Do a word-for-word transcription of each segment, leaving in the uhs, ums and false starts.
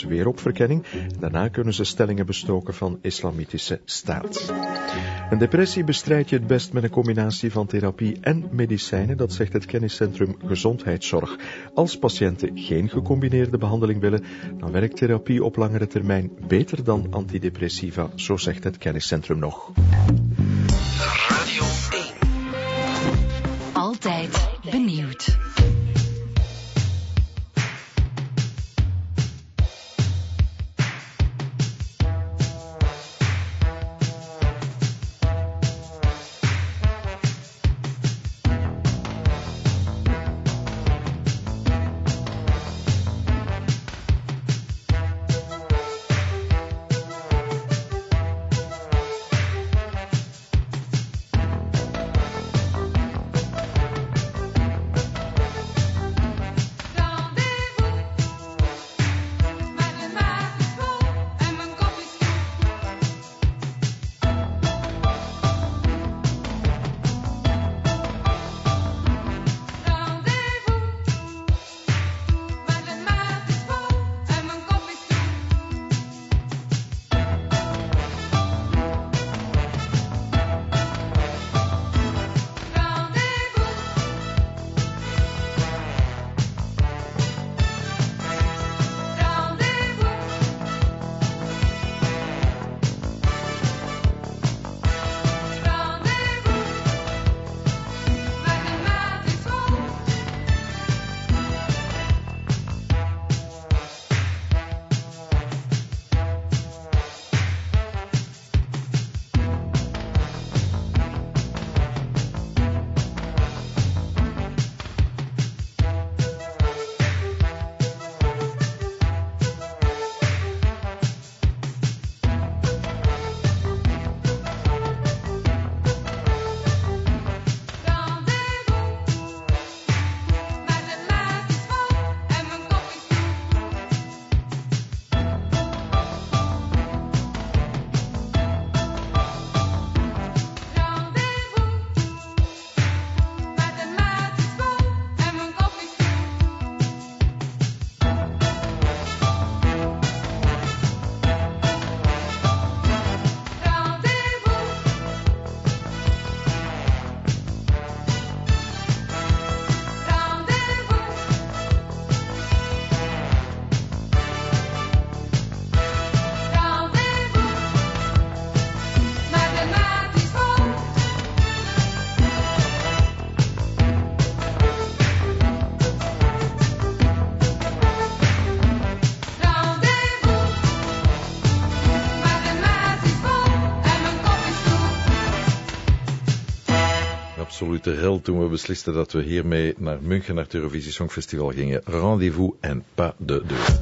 weeropverkenning. Daarna kunnen ze stellingen bestoken van islamitische staat. Een depressie bestrijd je het best met een combinatie van therapie en medicijnen, dat zegt het kenniscentrum Gezondheidszorg. Als patiënten geen gecombineerde behandeling willen, dan werkt therapie op langere termijn beter dan antidepressiva, zo zegt het kenniscentrum nog. Radio één. Altijd benieuwd. Absolute hel toen we beslisten dat we hiermee naar München, naar het Eurovisie Songfestival gingen. Rendez-vous en pas de deux.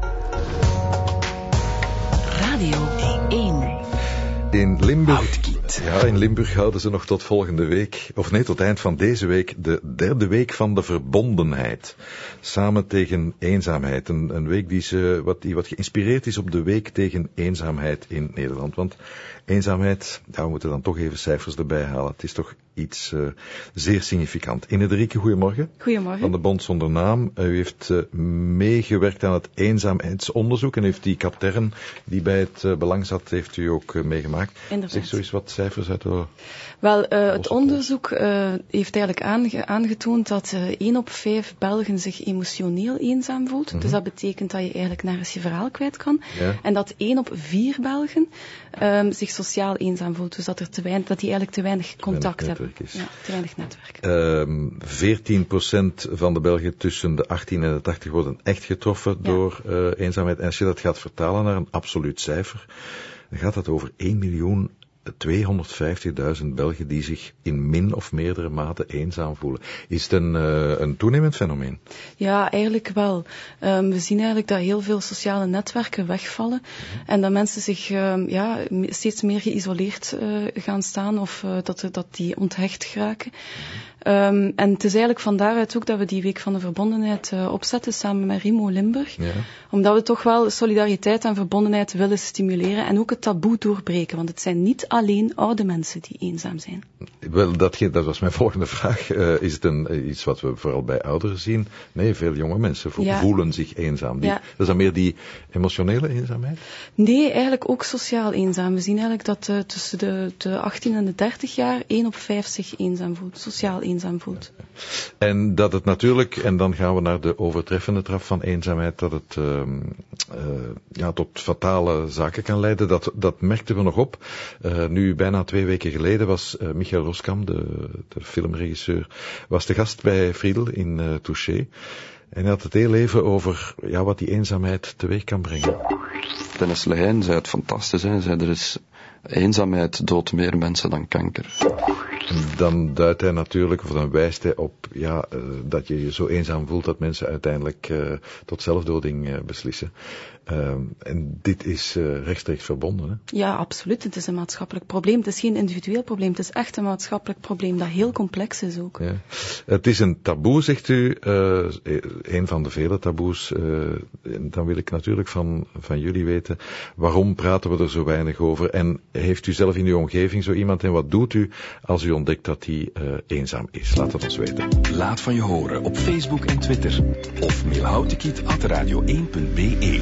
Radio één. In Limburg, ja, in Limburg houden ze nog tot volgende week, of nee, tot eind van deze week, de derde week van de verbondenheid. Samen tegen eenzaamheid. Een, een week die, ze, wat, die wat geïnspireerd is op de week tegen eenzaamheid in Nederland. Want eenzaamheid, ja, we moeten dan toch even cijfers erbij halen. Het is toch iets uh, zeer significant. Inederike, goedemorgen. Goedemorgen. Van de Bond Zonder Naam. U heeft uh, meegewerkt aan het eenzaamheidsonderzoek en heeft die katern die bij het uh, belang zat, heeft u ook uh, meegemaakt. Inderdaad. Zeg zo eens wat cijfers uit de... Wel, uh, het onderzoek uh, heeft eigenlijk aange- aangetoond dat uh, één op vijf Belgen zich emotioneel eenzaam voelt. Mm-hmm. Dus dat betekent dat je eigenlijk nergens je verhaal kwijt kan. Ja. En dat één op vier Belgen um, zich sociaal eenzaam voelt. Dus dat, er te weinig, dat die eigenlijk te weinig contact te hebben. Is. Ja, te weinig netwerk. Um, veertien procent van de Belgen tussen de achttien en de tachtig worden echt getroffen ja. door uh, eenzaamheid. En als je dat gaat vertalen naar een absoluut cijfer, dan gaat dat over één miljoen tweehonderdvijftigduizend Belgen die zich in min of meerdere mate eenzaam voelen. Is het een, uh, een toenemend fenomeen? Ja, eigenlijk wel. Um, we zien eigenlijk dat heel veel sociale netwerken wegvallen mm-hmm. en dat mensen zich um, ja, steeds meer geïsoleerd uh, gaan staan of uh, dat, dat die onthecht geraken. Um, en het is eigenlijk van daaruit ook dat we die Week van de Verbondenheid uh, opzetten, samen met Rimo Limburg. Ja. Omdat we toch wel solidariteit en verbondenheid willen stimuleren en ook het taboe doorbreken. Want het zijn niet alleen oude mensen die eenzaam zijn. Wel, dat, dat was mijn volgende vraag. Uh, is het een, iets wat we vooral bij ouderen zien? Nee, veel jonge mensen vo- ja. voelen zich eenzaam. Die, ja. Dat is dan meer die emotionele eenzaamheid? Nee, eigenlijk ook sociaal eenzaam. We zien eigenlijk dat uh, tussen de, de achttien en de dertig jaar één op vijf zich eenzaam voelt, sociaal eenzaam voelt. En dat het natuurlijk, en dan gaan we naar de overtreffende trap van eenzaamheid, dat het uh, uh, ja, tot fatale zaken kan leiden, dat, dat merkten we nog op. Uh, nu, bijna twee weken geleden was uh, Michael Roskam, de, de filmregisseur, was de gast bij Friedel in uh, Touché. En hij had het heel even over ja, wat die eenzaamheid teweeg kan brengen. Dennis Lehijn zei het fantastisch. Hij zei, er is eenzaamheid doodt meer mensen dan kanker. En dan duidt hij natuurlijk, of dan wijst hij op ja, uh, dat je je zo eenzaam voelt dat mensen uiteindelijk uh, tot zelfdoding uh, beslissen. Uh, en dit is uh, rechtstreeks verbonden, hè? Ja, absoluut. Het is een maatschappelijk probleem. Het is geen individueel probleem. Het is echt een maatschappelijk probleem dat heel complex is ook. Ja. Het is een taboe, zegt u. Uh, een van de vele taboes. Uh, en dan wil ik natuurlijk van, van jullie weten, waarom praten we er zo weinig over? En heeft u zelf in uw omgeving zo iemand en wat doet u als u ontdekt dat hij uh, eenzaam is? Laat het ons weten. Laat van je horen op Facebook en Twitter. Of mail houtekiet at radio één punt b e.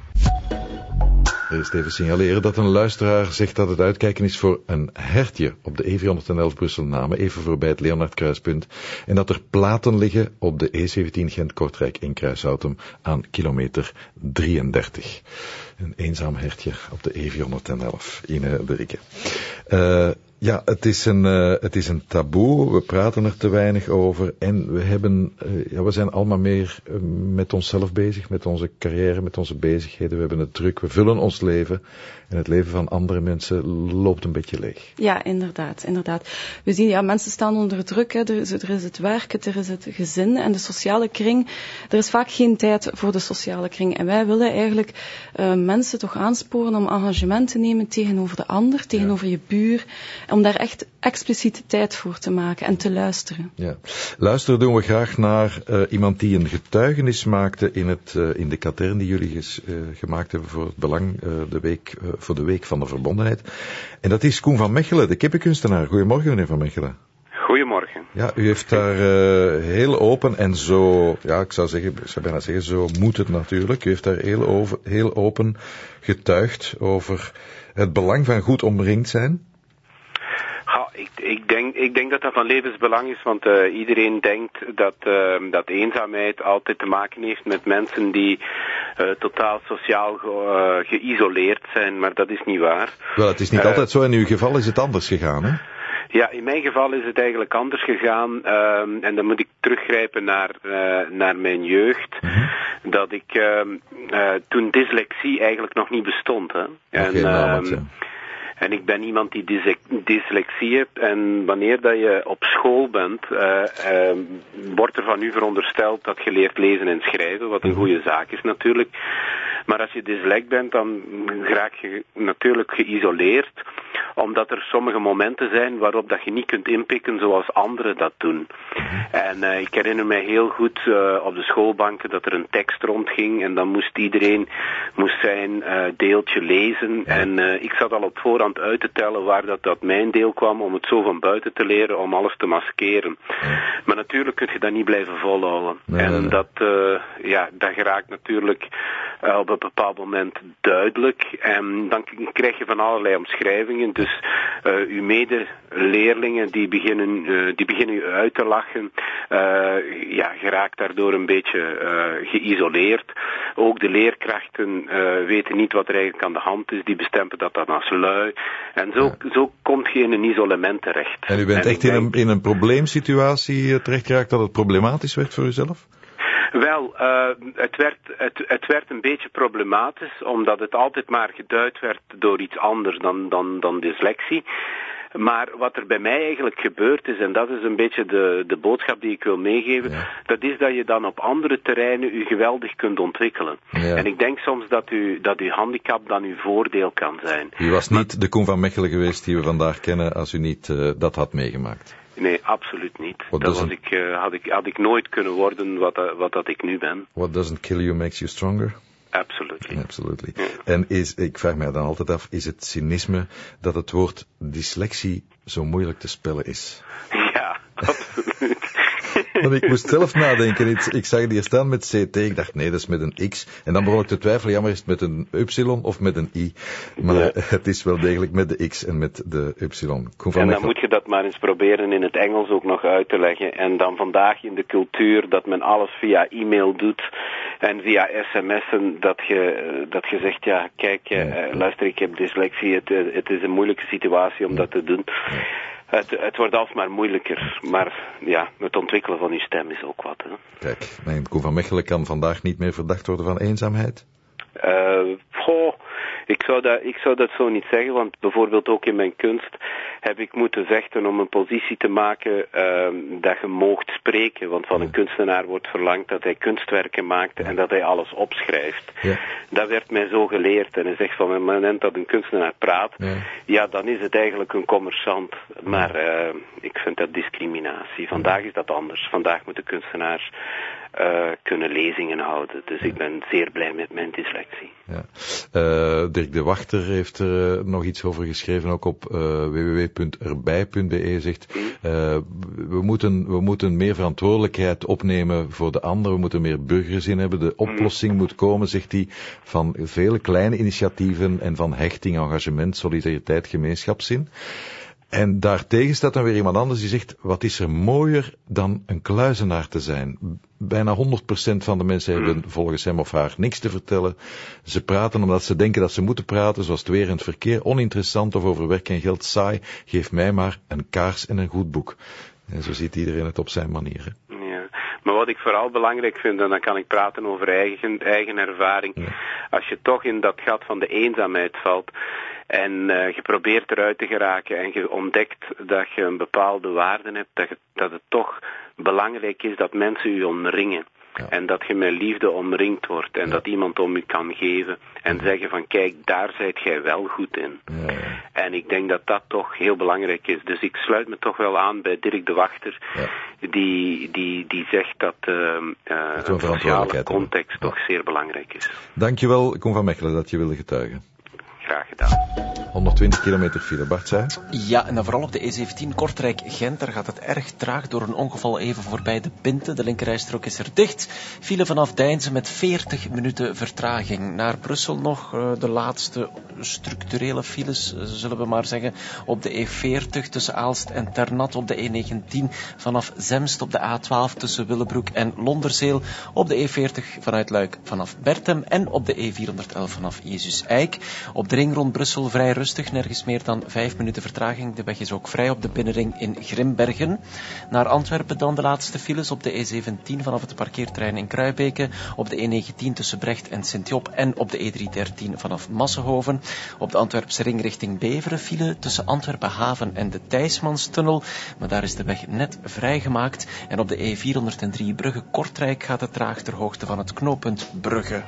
Eerst even signaleren dat een luisteraar zegt dat het uitkijken is voor een hertje op de E vierhonderdelf Brussel-Namen, even voorbij het Leonard-kruispunt, en dat er platen liggen op de E zeventien Gent-Kortrijk in Kruishoutem aan kilometer drieëndertig. Een eenzaam hertje op de E vierhonderdelf in uh, de Rikke. Uh, Ja, het is een, uh, het is een taboe, we praten er te weinig over en we hebben, uh, ja, we zijn allemaal meer uh, met onszelf bezig, met onze carrière, met onze bezigheden. We hebben het druk, we vullen ons leven en het leven van andere mensen loopt een beetje leeg. Ja, inderdaad, inderdaad. We zien, ja, mensen staan onder druk, hè. Er is, er is het werk, er is het gezin en de sociale kring. Er is vaak geen tijd voor de sociale kring en wij willen eigenlijk uh, mensen toch aansporen om engagement te nemen tegenover de ander, tegenover ja. je buur, om daar echt expliciete tijd voor te maken en te luisteren. Ja. Luisteren doen we graag naar uh, iemand die een getuigenis maakte in, het, uh, in de katern die jullie ges, uh, gemaakt hebben voor het belang, uh, de week, uh, voor de Week van de Verbondenheid. En dat is Koen van Mechelen, de kippenkunstenaar. Goedemorgen, meneer Van Mechelen. Goedemorgen. Ja, u heeft daar uh, heel open en zo, ja, ik zou zeggen, ik zou bijna zeggen, zo moet het natuurlijk. U heeft daar heel, over, heel open getuigd over het belang van goed omringd zijn. Ik, ik, denk, ik denk dat dat van levensbelang is, want uh, iedereen denkt dat, uh, dat eenzaamheid altijd te maken heeft met mensen die uh, totaal sociaal ge, uh, geïsoleerd zijn, maar dat is niet waar. Wel, het is niet uh, altijd zo, in uw geval is het anders gegaan, hè? Ja, in mijn geval is het eigenlijk anders gegaan uh, en dan moet ik teruggrijpen naar, uh, naar mijn jeugd, mm-hmm. dat ik uh, uh, toen dyslexie eigenlijk nog niet bestond, hè. En, okay, nou, uh, En ik ben iemand die dyslexie heeft en wanneer dat je op school bent, uh, uh, wordt er van u verondersteld dat je leert lezen en schrijven, wat een goede zaak is natuurlijk. Maar als je dyslect bent, dan raak je natuurlijk geïsoleerd, omdat er sommige momenten zijn waarop dat je niet kunt inpikken zoals anderen dat doen. En uh, ik herinner mij heel goed uh, op de schoolbanken dat er een tekst rondging en dan moest iedereen moest zijn uh, deeltje lezen. En uh, ik zat al op voorhand uit te tellen waar dat, dat mijn deel kwam om het zo van buiten te leren, om alles te maskeren. Maar natuurlijk kun je dat niet blijven volhouden. Nee, en nee, nee. dat, uh, ja, dat geraakt natuurlijk uh, op een bepaald moment duidelijk. En dan krijg je van allerlei omschrijvingen. Dus uh, uw medeleerlingen die beginnen, uh, die beginnen u uit te lachen. Uh, ja, je raakt daardoor een beetje uh, geïsoleerd. Ook de leerkrachten uh, weten niet wat er eigenlijk aan de hand is. Die bestempelen dat dan als lui. En zo, ja. zo komt je in een isolement terecht. En u bent en echt in, denk... een, in een probleemsituatie terecht geraakt dat het problematisch werd voor uzelf? Wel, uh, het, werd, het, het werd een beetje problematisch, omdat het altijd maar geduid werd door iets anders dan, dan, dan dyslexie. Maar wat er bij mij eigenlijk gebeurd is, en dat is een beetje de, de boodschap die ik wil meegeven, ja. dat is dat je dan op andere terreinen u geweldig kunt ontwikkelen. Ja. En ik denk soms dat, u, dat uw handicap dan uw voordeel kan zijn. U was niet maar, de Koen van Mechelen geweest die we vandaag kennen als u niet uh, dat had meegemaakt. Nee, absoluut niet. What dat was ik, uh, had, ik, had ik nooit kunnen worden wat, uh, wat dat ik nu ben. What doesn't kill you makes you stronger? Absolutely. Absolutely. Ja. En is, ik vraag mij dan altijd af, is het cynisme dat het woord dyslexie zo moeilijk te spellen is? Ja, absoluut. Want ik moest zelf nadenken. Ik, ik zag het hier staan met C T. Ik dacht, nee, dat is met een X. En dan begon ik te twijfelen, ja, maar is het met een Y of met een I? Maar ja. Het is wel degelijk met de X en met de Y. En dan moet je dat maar eens proberen in het Engels ook nog uit te leggen. En dan vandaag in de cultuur dat men alles via e-mail doet en via sms'en, dat je, dat je zegt, ja, kijk, uh, luister, ik heb dyslexie, het, het is een moeilijke situatie om dat te doen. Het, het wordt alsmaar moeilijker, maar ja, het ontwikkelen van uw stem is ook wat. Hè. Kijk, mijn Koen van Mechelen kan vandaag niet meer verdacht worden van eenzaamheid? Uh, goh, ik zou, dat, ik zou dat zo niet zeggen, want bijvoorbeeld ook in mijn kunst heb ik moeten vechten om een positie te maken uh, dat je moogt spreken. Want van een kunstenaar wordt verlangd dat hij kunstwerken maakt en dat hij alles opschrijft. Ja. Dat werd mij zo geleerd. En hij zegt van het moment dat een kunstenaar praat, ja, ja dan is het eigenlijk een commerçant. Maar uh, ik vind dat discriminatie. Vandaag is dat anders. Vandaag moet de kunstenaar uh, kunnen lezingen houden. Dus ik ben zeer blij met mijn dyslexie. Ja. Uh, Dirk de Wachter heeft er uh, nog iets over geschreven, ook op uh, w w w punt erbij punt b e, zegt uh, we, moeten, we moeten meer verantwoordelijkheid opnemen voor de anderen, we moeten meer burgerzin hebben, de oplossing moet komen, zegt hij, van vele kleine initiatieven en van hechting, engagement, solidariteit, gemeenschapszin. En daartegen staat dan weer iemand anders die zegt, wat is er mooier dan een kluizenaar te zijn? Bijna honderd procent van de mensen hebben volgens hem of haar niks te vertellen. Ze praten omdat ze denken dat ze moeten praten, zoals het weer en het verkeer, oninteressant of over werk en geld, saai. Geef mij maar een kaars en een goed boek. En zo ziet iedereen het op zijn manier. Hè? Ja. Maar wat ik vooral belangrijk vind, en dan kan ik praten over eigen, eigen ervaring, ja. Als je toch in dat gat van de eenzaamheid valt, en uh, je probeert eruit te geraken en je ontdekt dat je een bepaalde waarde hebt, dat, je, dat het toch belangrijk is dat mensen u omringen. Ja. En dat je met liefde omringd wordt en ja. dat iemand om u kan geven en ja. zeggen van kijk, daar zijt jij wel goed in. Ja, ja. En ik denk dat dat toch heel belangrijk is. Dus ik sluit me toch wel aan bij Dirk de Wachter, ja. die, die, die zegt dat uh, uh, een sociale context ja. toch zeer belangrijk is. Dankjewel, Koen van Mechelen, dat je wilde getuigen. Graag gedaan. honderdtwintig kilometer file, Bart zei. Ja, en dan vooral op de E zeventien Kortrijk-Gent. Daar gaat het erg traag door een ongeval even voorbij de Pinte. De linkerrijstrook is er dicht. File vanaf Deinze met veertig minuten vertraging. Naar Brussel nog uh, de laatste structurele files, uh, zullen we maar zeggen. Op de E veertig tussen Aalst en Ternat. Op de E negentien vanaf Zemst. Op de A twaalf tussen Willebroek en Londerzeel. Op de E veertig vanuit Luik vanaf Bertem. En op de E vierhonderdelf vanaf Jezus Eik. Op de ring rond Brussel vrij rustig, nergens meer dan vijf minuten vertraging. De weg is ook vrij op de binnenring in Grimbergen. Naar Antwerpen dan de laatste files op de E zeventien vanaf het parkeerterrein in Kruibeke, op de E negentien tussen Brecht en Sint-Job en op de E driehonderddertien vanaf Massenhoven. Op de Antwerpse ring richting Beveren file tussen Antwerpen Haven en de Thijsmanstunnel, maar daar is de weg net vrijgemaakt. En op de E vierhonderddrie Brugge-Kortrijk gaat het traag ter hoogte van het knooppunt Brugge.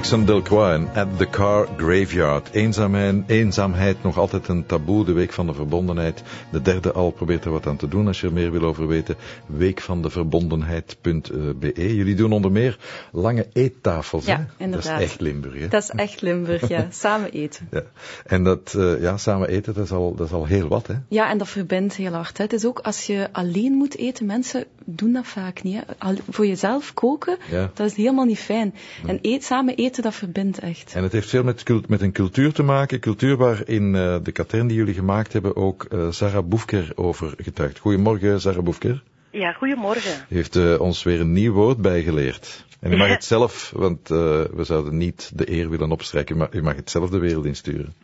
Dixon Delcroix en At the Car Graveyard. Eenzaamheid, eenzaamheid nog altijd een taboe, de Week van de Verbondenheid. De derde al probeert er wat aan te doen als je er meer wil over weten. weekvandeverbondenheid punt b e. Jullie doen onder meer lange eettafels, ja, hè? Inderdaad. Dat is echt Limburg, hè? Dat is echt Limburg, ja. Samen eten. Ja. En dat, uh, ja, samen eten, dat is, al, dat is al heel wat, hè? Ja, en dat verbindt heel hard. Hè. Het is ook als je alleen moet eten, mensen doen dat vaak niet. Hè. Al, voor jezelf koken, ja. Dat is helemaal niet fijn. Nee. En eet, samen eten, dat verbindt echt. En het heeft veel met, met een cultuur te maken. Cultuur waarin uh, de katern die jullie gemaakt hebben ook uh, Sarah Boefker over getuigt. Goedemorgen, Sarah Boefker. Ja, goedemorgen. U heeft uh, ons weer een nieuw woord bijgeleerd. En u mag het zelf, want uh, we zouden niet de eer willen opstrijken, maar u mag het zelf de wereld insturen.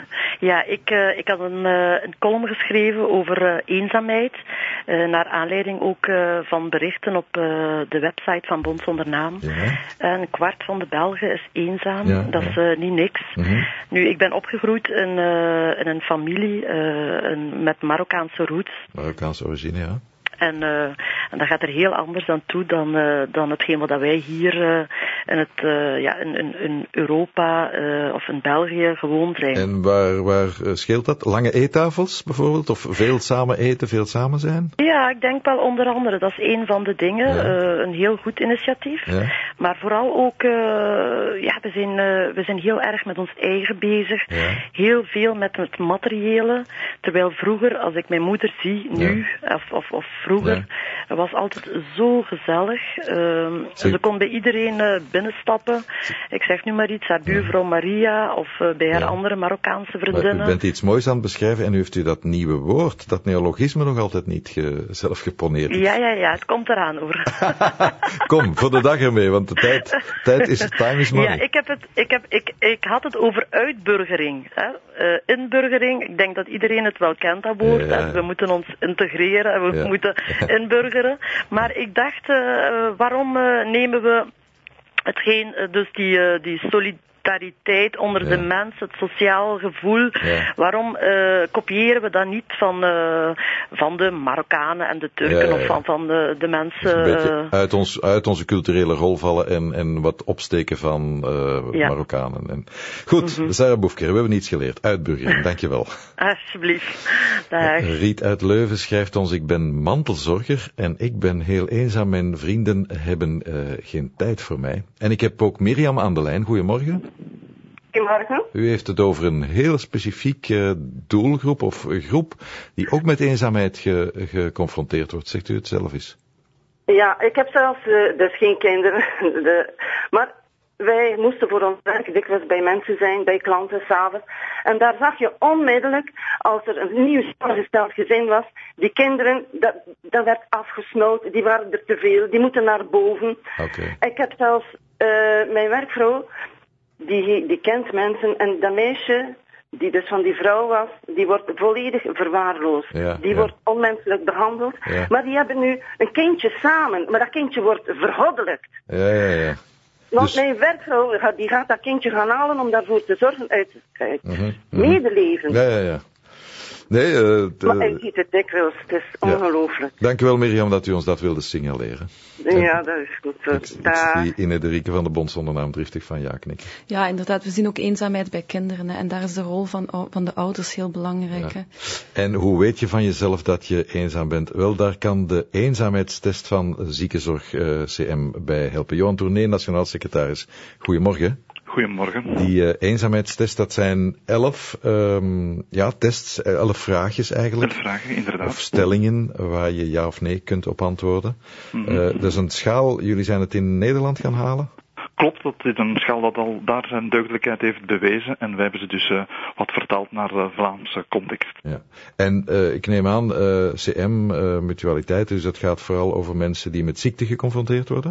Ja, ik, uh, ik had een, uh, een column geschreven over uh, eenzaamheid. Uh, naar aanleiding ook uh, van berichten op uh, de website van Bond Zonder Naam. Ja. Een kwart van de Belgen is eenzaam. Ja, dat ja. is uh, niet niks. Mm-hmm. Nu, ik ben opgegroeid in, uh, in een familie uh, een, met Marokkaanse roots. Marokkaanse origine, ja. En, uh, en dat gaat er heel anders aan toe dan, uh, dan hetgeen wat wij hier uh, in, het, uh, ja, in, in, in Europa uh, of in België gewoon zijn. En waar, waar scheelt dat? Lange eettafels bijvoorbeeld? Of veel samen eten, veel samen zijn? Ja, ik denk wel onder andere. Dat is een van de dingen. Ja. Uh, een heel goed initiatief. Ja. Maar vooral ook, uh, ja, we zijn, uh, we zijn heel erg met ons eigen bezig. Ja. Heel veel met het materiële. Terwijl vroeger, als ik mijn moeder zie, nu, ja. of, of, of vroeger, ja. Het was altijd zo gezellig. Uh, ze kon bij iedereen uh, binnenstappen. Ik zeg nu maar iets, haar buurvrouw Maria of uh, bij haar ja. andere Marokkaanse vriendinnen. Maar u bent iets moois aan het beschrijven en u heeft u dat nieuwe woord, dat neologisme nog altijd niet ge, zelf geponeerd. Ja, ja, ja, het komt eraan hoor. Kom, voor de dag ermee, want de tijd, tijd is, time is money. Ja, ik, heb het, ik, heb, ik, ik had het over uitburgering. Hè? Uh, inburgering, ik denk dat iedereen het wel kent, dat woord. Ja. We moeten ons integreren en we ja. moeten inburgeren. Maar ik dacht, uh, waarom uh, nemen we hetgeen, uh, dus die, uh, die solidariteit onder ja. de mens, het sociaal gevoel, ja. waarom uh, kopiëren we dat niet van, uh, van de Marokkanen en de Turken ja, ja, ja. of van, van de, de mensen... Dus een beetje uit, ons, uit onze culturele rol vallen en, en wat opsteken van uh, ja. Marokkanen. En... Goed, mm-hmm. Sarah Boefker, we hebben iets geleerd. Uitburgering, dankjewel. Alsjeblieft. Dag. Riet uit Leuven schrijft ons, ik ben mantelzorger en ik ben heel eenzaam. Mijn vrienden hebben uh, geen tijd voor mij. En ik heb ook Mirjam aan de lijn. Goedemorgen. Goedemorgen. U heeft het over een heel specifiek uh, doelgroep of groep die ook met eenzaamheid ge, geconfronteerd wordt. Zegt u het zelf eens? Ja, ik heb zelfs uh, dus geen kinderen. De, maar wij moesten voor ons werk dikwijls bij mensen zijn, bij klanten, s'avonds. En daar zag je onmiddellijk, als er een nieuw samengesteld gezin was, die kinderen, dat, dat werd afgesnoten, die waren er te veel, die moeten naar boven. Okay. Ik heb zelfs uh, mijn werkvrouw, die, die kent mensen, en dat meisje, die dus van die vrouw was, die wordt volledig verwaarloosd. Ja, die ja. wordt onmenselijk behandeld. Ja. Maar die hebben nu een kindje samen, maar dat kindje wordt vergoddelijkt. Ja, ja, ja. Want dus... mijn werkvrouw, die gaat dat kindje gaan halen om daarvoor te zorgen uit, uit mm-hmm, mm-hmm. medeleven. Ja, ja, ja. Nee, uh, t- maar hij ziet het dikwijls, het is ja. ongelooflijk. Dank u wel, Mirjam, dat u ons dat wilde signaleren. Ja, dat is goed zo. Ik, ik zie Ine de Rieke van de Bond Zonder Naam driftig van ja knikken. Ja, inderdaad, we zien ook eenzaamheid bij kinderen. Hè, en daar is de rol van, van de ouders heel belangrijk. Ja. Hè. En hoe weet je van jezelf dat je eenzaam bent? Wel, daar kan de eenzaamheidstest van Ziekenzorg uh, C M bij helpen. Johan Tournee, nationaal secretaris. Goedemorgen. Goedemorgen. Die uh, eenzaamheidstest, dat zijn elf um, ja, tests, elf vraagjes eigenlijk. Elf vragen, inderdaad. Of stellingen waar je ja of nee kunt op antwoorden. Mm-hmm. Uh, dat is een schaal, jullie zijn het in Nederland gaan halen? Klopt, dat is een schaal dat al daar zijn deugdelijkheid heeft bewezen en wij hebben ze dus uh, wat vertaald naar de Vlaamse context. Ja. En uh, ik neem aan, uh, C M, uh, mutualiteit, dus dat gaat vooral over mensen die met ziekte geconfronteerd worden?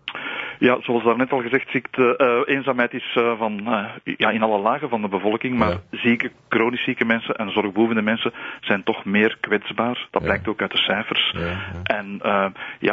Ja, zoals daarnet al gezegd, ziekte, uh, eenzaamheid is uh, van, uh, ja, in alle lagen van de bevolking, maar ja. zieke, chronisch zieke mensen en zorgbehoevende mensen zijn toch meer kwetsbaar. Dat ja. blijkt ook uit de cijfers. Ja, ja. En uh, ja,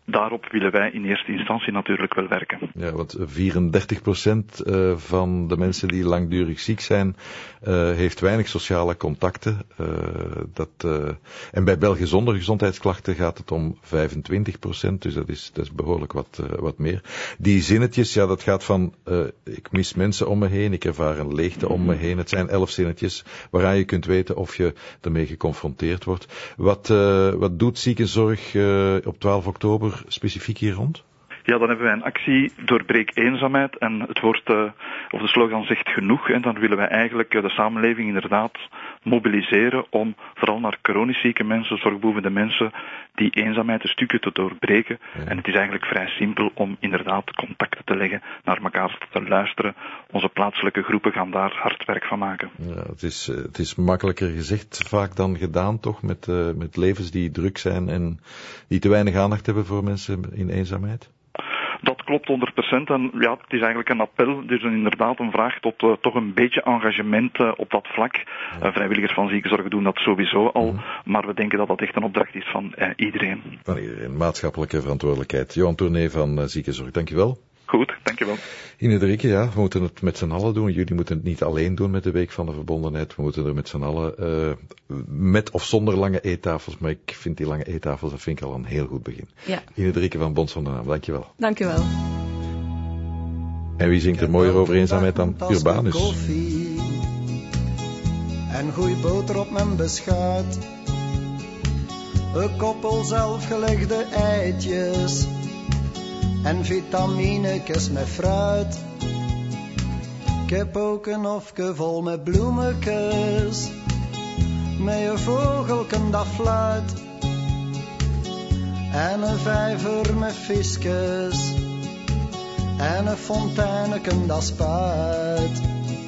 daarop willen wij in eerste instantie natuurlijk wel werken. Ja, want vierendertig procent van de mensen die langdurig ziek zijn, uh, heeft weinig sociale contacten. Uh, dat, uh, en bij Belgen zonder gezondheidsklachten gaat het om vijfentwintig procent, dus dat is, dat is behoorlijk wat, uh, wat meer. Die zinnetjes, ja, dat gaat van, uh, ik mis mensen om me heen, ik ervaar een leegte om me heen. Het zijn elf zinnetjes waaraan je kunt weten of je ermee geconfronteerd wordt. Wat, uh, wat doet ziekenzorg uh, op twaalf oktober specifiek hier rond? Ja, dan hebben wij een actie Doorbreek eenzaamheid en het woord, uh, of de slogan zegt genoeg. En dan willen wij eigenlijk uh, de samenleving inderdaad mobiliseren om vooral naar chronisch zieke mensen, zorgbehoevende mensen, die eenzaamheid een stukje te doorbreken. Ja. En het is eigenlijk vrij simpel om inderdaad contacten te leggen, naar elkaar te luisteren. Onze plaatselijke groepen gaan daar hard werk van maken. Ja, het is, het is makkelijker gezegd vaak dan gedaan, toch? Met, uh, met levens die druk zijn en die te weinig aandacht hebben voor mensen in eenzaamheid. Dat klopt honderd procent en ja, het is eigenlijk een appel, dus inderdaad een vraag tot uh, toch een beetje engagement uh, op dat vlak. Uh, vrijwilligers van ziekenzorg doen dat sowieso al, mm. maar we denken dat dat echt een opdracht is van uh, iedereen. Van iedereen, maatschappelijke verantwoordelijkheid. Johan Tournee van uh, Ziekenzorg, dankjewel. Goed, dankjewel. Inederike, ja, we moeten het met z'n allen doen. Jullie moeten het niet alleen doen met de Week van de Verbondenheid. We moeten er met z'n allen, uh, met of zonder lange eettafels, maar ik vind die lange eettafels, dat vind ik al een heel goed begin. Ja. Inederike van Bons van de Naam, dankjewel. Dankjewel. En wie zingt er mooier over eenzaamheid dan Urbanus? Koffie en goeie boter op mijn beschuit. Een koppel zelfgelegde eitjes en vitaminekes met fruit. Ik heb ook een hofke vol met bloemekes, met een vogelken dat fluit. En een vijver met visjes, en een fonteineken dat spuit.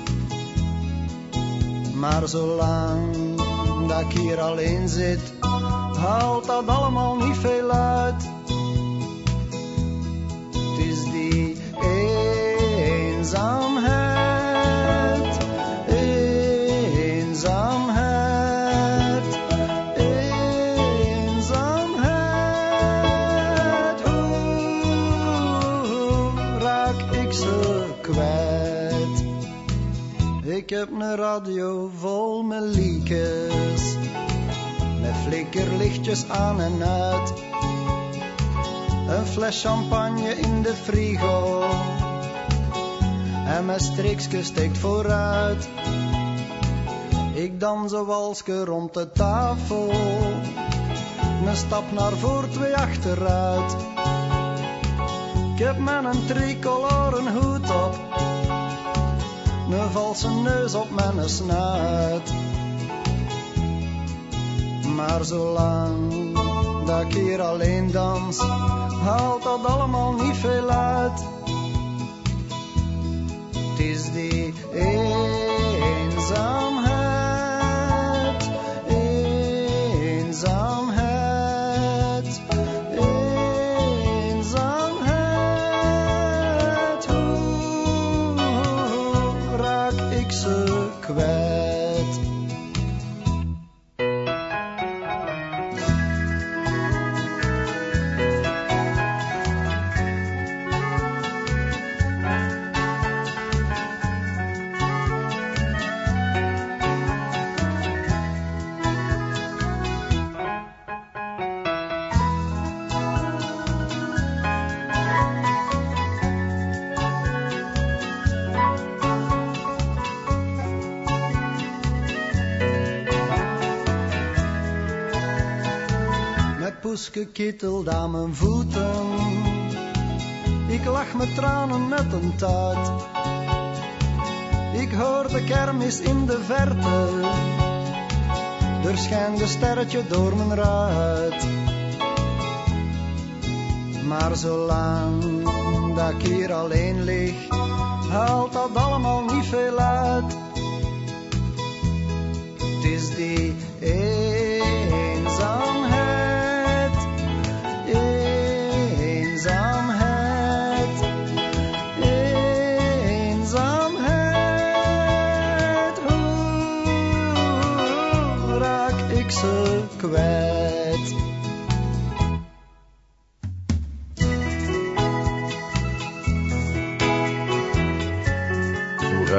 Maar zolang dat ik hier alleen zit, haalt dat allemaal niet veel uit. Het is die eenzaamheid, eenzaamheid, eenzaamheid. Hoe raak ik ze kwijt? Ik heb een radio vol met liedjes, met flikkerlichtjes aan en uit. Een fles champagne in de frigo en mijn streekske steekt vooruit. Ik dans een walsje rond de tafel, een stap naar voor, twee achteruit. Ik heb met een tricoloren hoed op, een valse neus op mijn snuit. Maar zolang dat ik hier alleen dans, haalt dat allemaal niet veel uit. Het is die eenzaamheid, eenzaamheid, eenzaamheid. Hoe raak ik ze kwijt? Kieteld aan mijn voeten, ik lach met tranen met een tuit. Ik hoor de kermis in de verte, er schijnt een sterretje door mijn ruit. Maar zolang dat ik hier alleen lig, haalt dat allemaal niet veel uit. Het is die eenzaamheid, eenzaamheid, eenzaamheid. Hoe raak ik ze kwijt?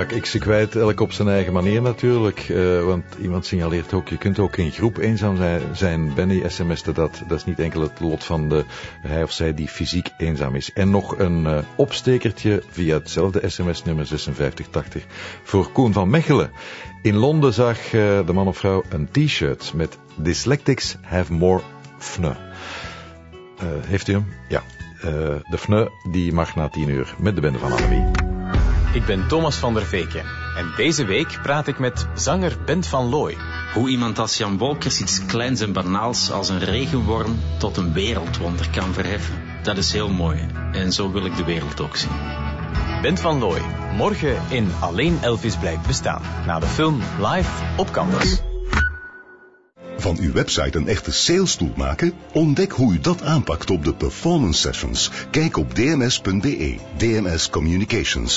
ik ze kwijt, elk op zijn eigen manier natuurlijk. Uh, want iemand signaleert ook, je kunt ook in groep eenzaam zijn. zijn. Benny sms'te dat. Dat is niet enkel het lot van de, hij of zij die fysiek eenzaam is. En nog een uh, opstekertje via hetzelfde sms-nummer zesenvijftig tachtig voor Koen van Mechelen. In Londen zag uh, de man of vrouw een t-shirt met Dyslectics have more fun. Uh, heeft u hem? Ja. Uh, de fne die mag na tien uur met de bende van Annemie. Ik ben Thomas van der Veken en deze week praat ik met zanger Bent van Looy. Hoe iemand als Jan Wolkers iets kleins en banaals als een regenworm tot een wereldwonder kan verheffen. Dat is heel mooi en zo wil ik de wereld ook zien. Bent van Looy, morgen in Alleen Elvis blijft bestaan. Na de film live op Canvas. Van uw website een echte sales-tool maken? Ontdek hoe u dat aanpakt op de Performance Sessions. Kijk op d m s punt b e. D M S Communications.